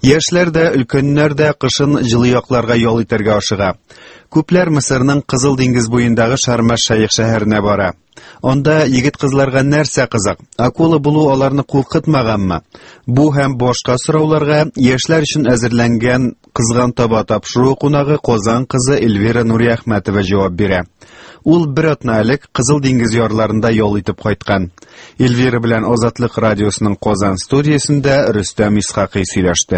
Яшьләр дә, өлкәннәр дә кышын җылы якларга ял итәргә ашыга. Күпләр Мисырның Кызыл диңгез буендагы Шарм-әш-Шейх шәһәренә бара. Анда егет-кызларга нәрсә кызык? Акула булу аларны куркытмаганмы? Бу һәм башка сорауларга яшьләр өчен әзерләнгән кызган таба тапшыру кунагы Казан кызы Эльвира Нуриәхмәтова җавап бирә. Ул бер атна элек Кызыл диңгез ярларында ял итеп кайткан. Эльвира белән Азатлык радиосының Казан студиясендә Рөстәм Исхакый сөйләште.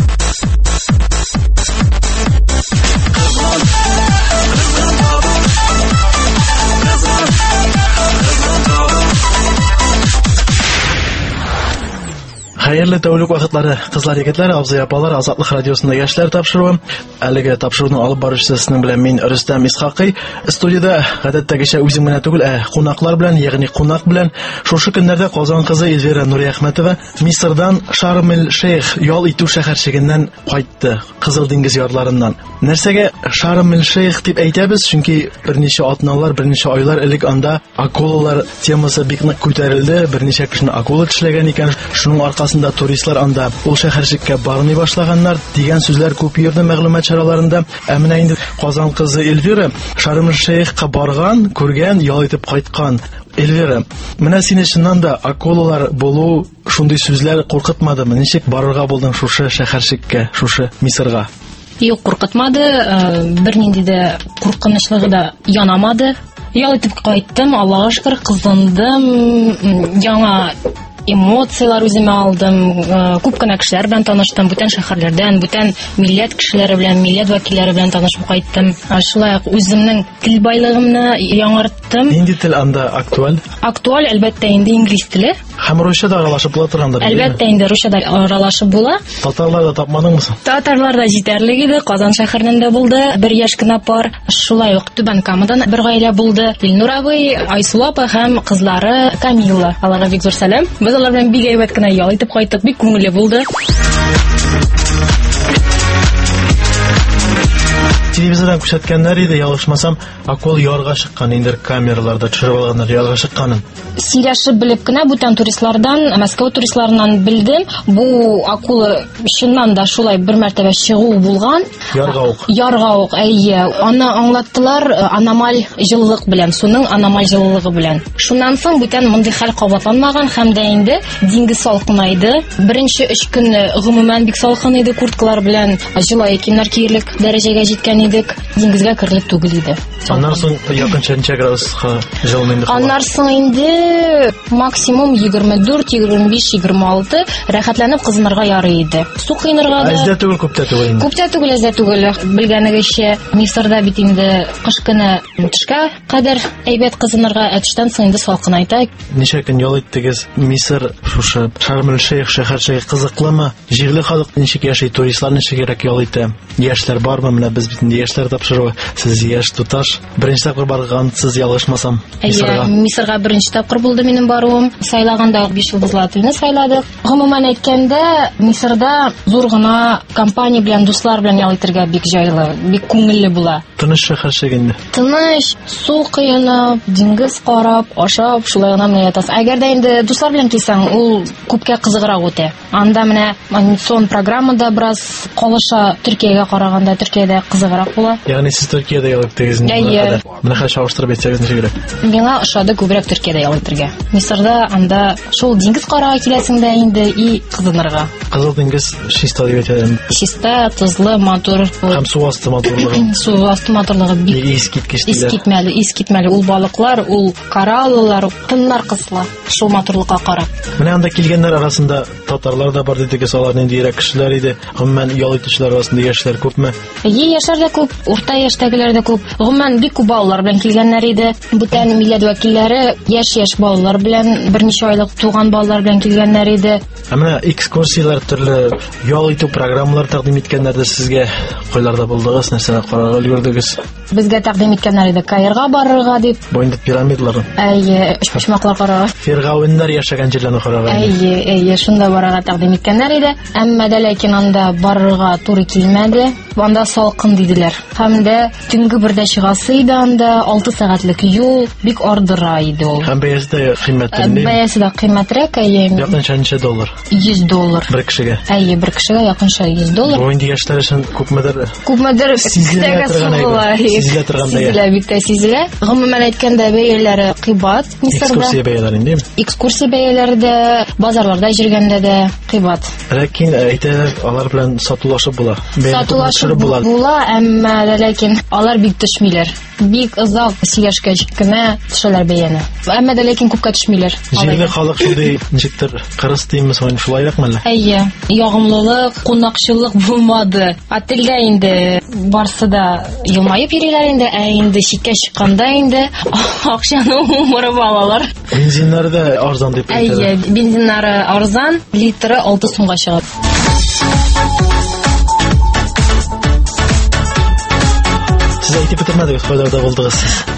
Хәерле тәүлек вакытлары, кызлар, егетләр, абзый апалар, Азатлык радиосында яшьләр тапшыруы. Әлеге тапшыруны алып баручысы сезнең белән мин, Рөстәм Исхакый. Студияда гадәттәгечә үзем генә түгел, кунаклар белән, ягъни кунак белән шушы көннәрдә Казан кызы Эльвира Нуриәхмәтова Мисырдан Шарм-эль-Шейх ял итү шәһәрчегеннән кайтты, Кызыл диңгез ярларыннан. Нәрсәгә Шарм-эль-Шейх дип әйтәбез? Чөнки берничә атналар, берничә айлар элек анда акулалар темасы бик нык күтәрелде, берничә кешене акула тешләгән икән. Шуның аркасында туристлар анда ул шәһәрчеккә бармый башлаганнар дигән сүзләр күп йөрде мәгълүмат чараларында. Ә менә инде Казан кызы Эльвира Шарм-эль-Шейхка барган, күргән, ял итеп кайткан. Эльвира, менә сине чыннан да акулалар булу шундый сүзләр куркытмадымы? Ничек барырга булдың шушы шәһәрчеккә, шушы Мисырга? Юк, куркытмады. Бернинди дә куркынычлыгы да янамады. Ял итеп кайттым, Аллага шөкер, кызындым, яңа эмоциялар үземә алдым, күп кенә кешеләр белән таныштым, бүтән шәһәрләрдән, бүтән милләт кешеләре белән, милләт вәкилләре белән танышып кайттым. Шулай ук үземнең тел байлыгымны яңарттым. Нинди тел анда актуаль? Актуаль, әлбәттә, инде инглиз теле. Һәм русчада аралашып була торгандыр. Әлбәттә, инде русчада аралашып була. Татарларда тапмадыңмы соң? Татарларда җитәрлек иде, Казан шәһәрендә булды, бер яшь кенә пар. Шулай ук Түбән Камадан бер гаилә булды. Илнур абый, Айсу апа һәм кызлары Камилла. Аларга бик зур сәлам. Без алар белән бик әйбәт кенә ял итеп кайттык, бик күңелле булды. Телевизордан күрсәткәннәр иде, ялгышмасам, акул ярга чыккан, инде камераларда төшереп алганнар ярга чыкканын. Сөйләшеп белеп кенә бүтән туристлардан, Мәскәү туристларынан белдем. Бу акула чыннан да шулай бер мәртәбә чыгу булган. Ярга ук, әйе. Аны аңлаттылар аномаль җылылык белән, суның аномаль җылылыгы белән. Шуннан соң бүтән мондый хәл кабатланмаган һәм дә инде диңгез салкынайды. Беренче 3 көн гомумән бик салкын иде, курткалар белән җылы киемнәр киерлек дәрәҗәгә җиткән идек. Диңгезгә кирлек түгел иде. Аннан соң якынча ничә градуска җылынды? Аннан соң инде максимум 24, 25, 26 рәхәтләнеп кызынырга ярый иде. Су кыйнырга да. Әздә түгел, күптә түгел инде. Күптә түгел, әздә түгел. Белгәнегезчә, Мисырда бит инде кыш көне төшкә кадәр әйбәт кызынырга, төштән соң инде салкынайта. Ничә көн ял иттегез? Мисыр шушы Шарм-эль-Шейх шәһәрчеге кызыклымы? Җирле халык ничек яши, туристлар ничек ял итә? Яшьләр бармы? Менә без бит инде яшьләр тапшыруы. Сез яшь туташ. Беренче тапкыр баргансыз, ялгышмасам, Мисырга. Мисырга беренче тапкыр булды минем баруым. Сайлаганда 5 йолдызлы отельне сайладык. Гомумән әйткәндә, Мисырда зур гына компания белән, дуслар белән ял итәргә бик җайлы, бик күңелле була. Тыныч шәһәрчегендә. Тыныч, су кыенып, диңгез карап, ашап, шулай гына менә ятасың. Әгәр дә инде дуслар белән килсәң, ул күпкә кызыграк үтә. Анда менә анимацион программада бераз калыша, Төркиягә караганда Төркиядә кызыграк була. Ягъни сез Төркиядә ял иттегез инде. Менә хәзер чагыштырып әйтсәгез ничек кирәк? Миңа ошады күбрәк Төркиядә ял итәргә. Мисырда анда шул диңгез карага киләсең дә инде и кызынырга. Кызыл диңгез чиста дип әйтәләр. Чиста, тузлы, матур. Һәм су асты матурлыгы. Су асты матурлыгы бик искиткеч. Ул балыклар, ул кораллар, тыннар кыслы. Шул матурлыкка карап. Менә анда килгәннәр арасында татарлар да бар дидегез, алар нинди ирек кешеләр иде. Гомумән ял итүчеләр арасында яшьләр күпме? Яшьләр дә күп, урта яшьтәгеләр дә күп. Гомумән бик күп балалар белән килгәннәр иде. Бүтән милләт вәкилләре яшь балалар белән, берничә айлык туган балалар белән килгәннәр иде. Менә экскурсиялар, төрле ял итү программалар тәкъдим иткәннәр дә сезгә. Кайларда булдыгыз, нәрсәләр карарга өлгердегез? Безгә тәкъдим иткәннәр иде Каирга барырга дип. Бу инде пирамидалар. Әйе, өчпочмаклар карага. Фиргавеннар яшәгән җирләрне карага. Әйе, шунда барырга тәкъдим иткәннәр иде. Әмма дә ләкин анда барырга туры килмәде. Анда салкын диделәр. Һәм дә төнге бердә чыгасы иде анда 6 сәгатьлек юл, бик ардыра иде ул. Һәм бәясе дә кыйммәтле. Бәясе дә кыйммәтрәк, якынча $100. $100. Бер кешегә. Әйе, бер кешегә якынча $100. Бу инде яшьләр өчен күпмедер сизелә торган бәя. Сизелә, бик тә сизелә. Гомумән әйткәндә бәяләре кыйбат Мисырда. Экскурсия бәяләре инде. Экскурсия бәяләре дә, базарларда җиргәндә дә кыйбат. Ләкин әйтәләр, алар белән сатулашып була. Сатулашып була, әмма ләкин алар бик төшмиләр. Бик озак сөйләшкәч кенә төшәләр бәяне. Әмма дә ләкин күпкә төшмиләр. Җирле халык шундый ничектер кырыс тиемме соң шулайракмы әллә? Әйе, ягымлылык, кунакчылык булмады. Ательгә инде барсы да елмаеп йөриләр инде, ә инде чиккә чыкканда инде акчаны умырып алалар. Бензиннары да арзан дип әйтәләр. Әйе, бензиннары арзан, литры 6 сумга чыга. Siz әйтеп бетермәдегез, кайда булдыгыз?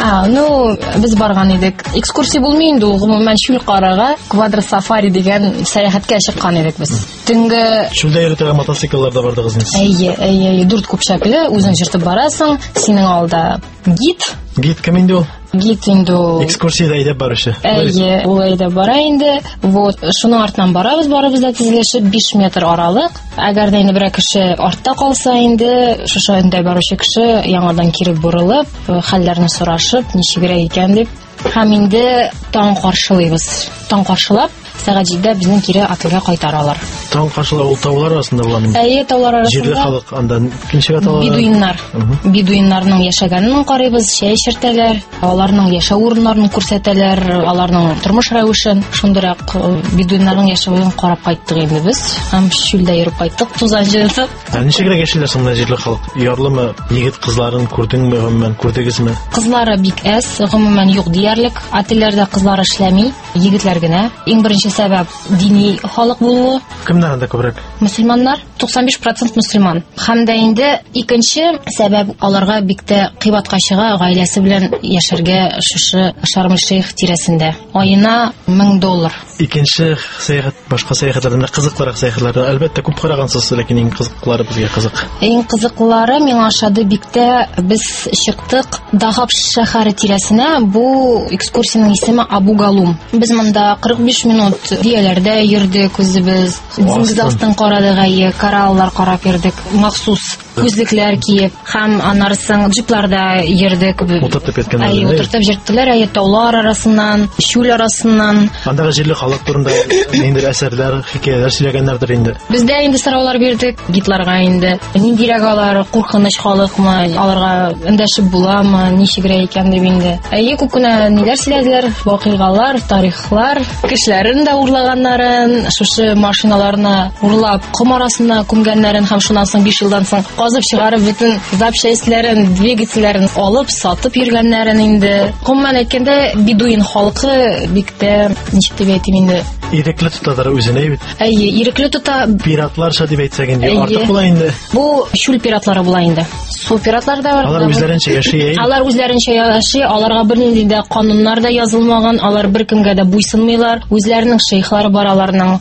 Без барган идек. Экскурсия булмый инде, гомумән чүл карага, квадросафари дигән сәяхәткә чыккан идек без. Төнге чүлдә йөртәгән мотоциклларда бардыгыз инде. Әйе, 4 күпчәкле, үзең җыртып барасың, синең алда гид. Гид кем инде ул? Гид инде ул. Экскурсиядә әйдәп баручы. Әйе, ул әйдәп бара инде. Вот, шуның артыннан барабыз да тизлешеп 5 метр аралык. Әгәр дә инде бер кеше артта калса инде, шушы инде баручы кеше яңадан кире бурылып, хәлләрне сорашып, ничегрәк икән дип, һәм инде таң каршылыйбыз. Таң каршылап, сәгать 7дә безнең кире отельгә кайтаралар. Таң каршылау ул таулар арасында булган. Әйе, таулар арасында. Җирле халык анда кимчегә таулар. Бедуиннар. Бедуиннарның яшәгәнен карыйбыз, чәй эчертәләр, аларның яшәү урыннарын күрсәтәләр, аларның тормыш рәвешен. Шундырак бедуиннарның яшәвен карап кайттык инде без. Һәм чүлдә йөреп кайттык, тузан җыйдык. Ничегрәк яшиләр соң җирле халык? Ярлымы, егет кызларын күрдеңме, гомумән күрдегезме? Кызлары бик әз, гомумән юк диярлек. Отельләрдә кызлар эшләми, егетләр генә. Иң беренче сәбәп дини халык булуы. Кемнәр анда күбрәк? Мөселманнар, 95% мөселман. Һәм дә инде икенче сәбәп аларга бик тә кыйбатка чыга, гаиләсе белән яшәргә шушы Шарм-эль-Шейх тирәсендә. Аена $1000. Икенче сәяхәт, башка сәяхәтләрдә кызыклырак сәяхәтләрдә әлбәттә күп карагансыз, ләкин иң кызыклары безгә кызык. Иң кызыклары миңа ошады бик тә. Без чыктык Дахаб шәһәре тирәсенә. Бу экскурсияның исеме Абу Галум. Без монда 45 минут дияләрдә йөрдек үзебез. Диңгез астын карадык, кораллар карап йөрдек. Махсус күзлекләр киеп, һәм анарсын джипларда йөрдек. Утыртып әйткәннәр. Утыртып җырттылар, таулар арасыннан, чүл арасыннан. Андагы җирле халык турында инде әсәрләр, хикәяләр сөйләгәннәрдер инде. Бездә инде сораулар бирдек гидларга инде. Ниндирәк алар, куркыныч халыкмы, аларга эндәшеп буламы, ничегрәк икән дип инде. Күп кенә ниләр сөйләделәр, вакыйгалар, тарихлар, кешеләрен дә урлаганнарын, шушы машиналарны урлап ком арасына күмгәннәрен һәм шуннан соң 5 елдан соң казып чыгарып бөтен запчастьләрен, двигательләрен алып сатып йөргәннәрен инде. Гомумән әйткәндә бедуин халкы бик тә ничек дип әйтим инде. Ирекле тоталар үзенә бит. Ирекле тота. Пиратларча дип әйтсәк инде, артык була инде. Бу чүл пиратлары була инде. Су пиратлары да бар. Алар үзләренчә яши. Алар үзләренчә яши, аларга бернинди дә кануннар да язылмаган, алар беркемгә дә буйсынмыйлар. Үзләренең шейхлары бар аларның.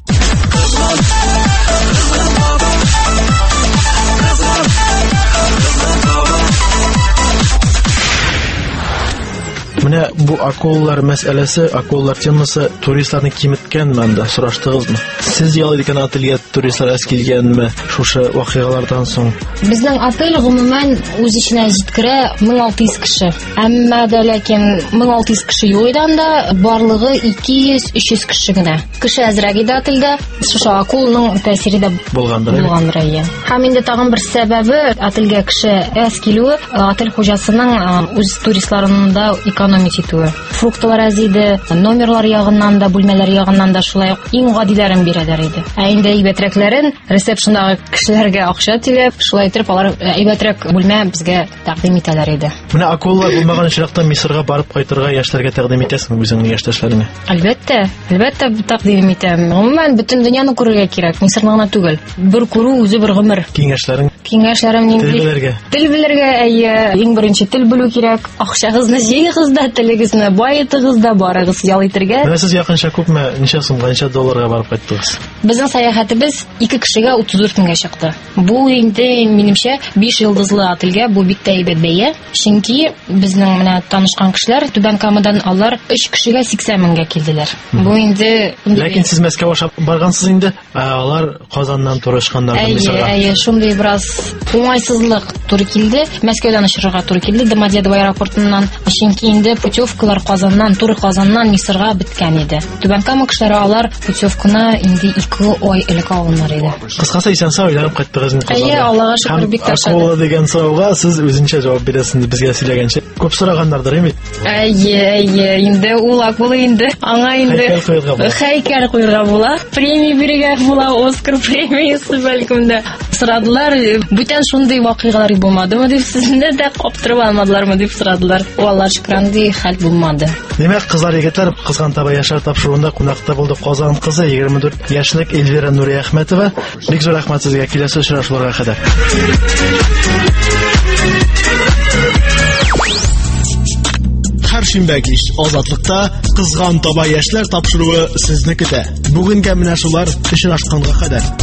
Менә бу акуллар мәсьәләсе, акуллар темасы туристларны киметкәнме анда, сораштыгызмы? Сез ял иткән отельгә туристлар аз килгәнме шушы вакыйгалардан соң? Безнең отель гомумән үз иченә җиткерә 1600 кеше. Әмма дә ләкин 1600 кеше юк иде анда, барлыгы 200-300 кеше генә. Кеше әзрәк иде отельдә. Шушы акулның тәэсире дә булгандыр. Һәм инде тагын бер сәбәбе отельгә кеше аз килүе, отель хуҗасының үз туристларында экономить итүе. Фруктылар аз иде, номерлар ягыннан да, бүлмәләр ягыннан да шулай иң гадиләрен бирәләр иде. Инде әйбәтрәкләрен ресепшндагы кешеләргә акча түләп, шулай итеп алар әйбәтрәк бүлмә безгә тәкъдим итәләр иде. Менә акуллар булмаган очракта Мисырга барып кайтырга яшьләргә тәкъдим итәсеңме үзеңнең яшьтәшләреңә? Әлбәттә тәкъдим итәм. Гомумән бөтен дөньяны күрергә кирәк, Мисырны гына түгел. Бер күрү үзе бер гомер. Киңәшләрең Киңәшләрем нинди? Тел белергә, иң беренче тел белү кирәк. Акчагызны җыегыз да, телегезне баетыгыз да, барыгыз ял итәргә. Менә сез якынча күпме, ничә сумга, ничә долларга барып кайттыгыз? Безнең сәяхәтебез 2 кешегә 34 меңгә чыкты. Бу инде минемчә 5 йолдызлы отельгә бу бик тә әйбәт бәя. Чөнки безнең менә танышкан кешеләр Түбән Камадан алар 3 кешегә 80 меңгә килделәр. Бу инде Ләкин сез Мәскәүгә ашап баргансыз инде. Алар Казаннан турышканнар Әйе, шундый бераз уңайсызлык туры килде. Мәскәүдән очырга туры килде Домодедово аэропортыннан. Чөнки инде путевкалар Казаннан, туры Казаннан Мисырга биткән иде. Түбән Кама кешеләре алар путевканы инде 2 ай элек алганнар иде. Кыскасы исән-сау әйләнеп кайттыгыз инде Казанга. Әйе, Аллага шөкер, бик ташады. Акула дигән сорауга сез үзенчә җавап бирәсез безгә сөйләгәнчә. Күп сораганнардыр, әйме? Әйе, инде ул акула инде аңа инде һәйкәл куярга була, премия бирергә була, Оскар премиясе бәлкем дә. Сорадылар, бүтән шундый вакыйгалар булмадымы дип, сезне дә каптырып алмадылармы дип сорадылар. Аллар шөкран ди, хәл булмады. Димәк, кызлар, егетләр, Кызган Таба яшьләр тапшыруында кунакта булды Казан кызы 24 яшьлек Эльвира Нурия Әхмәтова. Бик зур рәхмәт сезгә, киләсе очрашуларга кадәр. Һәр шимбә кич Азатлыкта Кызган Таба яшьләр тапшыруы сезне көтә. Бүгенгә менә шулар өчен ашканга кадәр.